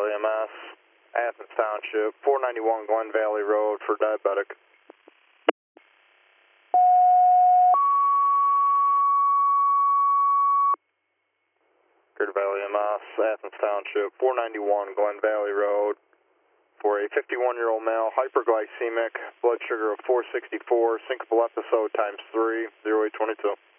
Valley MS, Athens Township, 491 Glen Valley Road for diabetic. Greater Valley MS, Athens Township, 491 Glen Valley Road for a 51-year-old male, hyperglycemic, blood sugar of 464, syncopal episode ×3, 0822.